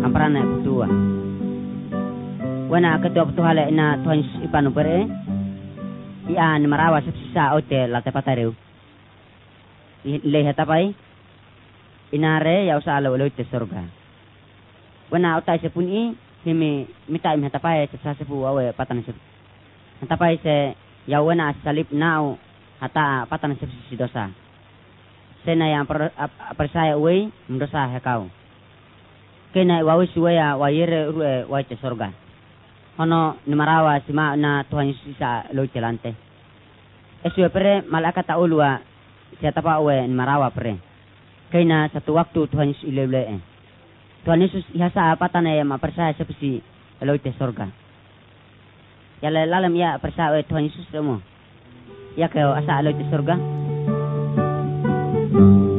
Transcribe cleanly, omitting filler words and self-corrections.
amparana berdua. Wana ketua petuhale na Tuhan Yesus ipanu pere. Ian marawa sa hotel la tepatareu. Leha tapai. Inare ya usa ala ulo te surga. Wana utai se puni himi mita im tapai sa sepu awe patan se. Tapai se ya wana salib nau hata patan se si dosa. Sena yang percaya uwe mendosa hekau. Kena wawi suaya wayere ruwe waite surga. Hono numarawa sima na Tuhan Yesus sa lo celante. Esue pere malaikat taulua siapa uwe numarawa pere. Kena satu waktu Tuhan Yesus ilele. Tuhan Yesus ihasa patana ya ma percaya sepsi lo te surga. Ya lalam ya percaya Tuhan Yesus semua. Ya ke asa lo te surga.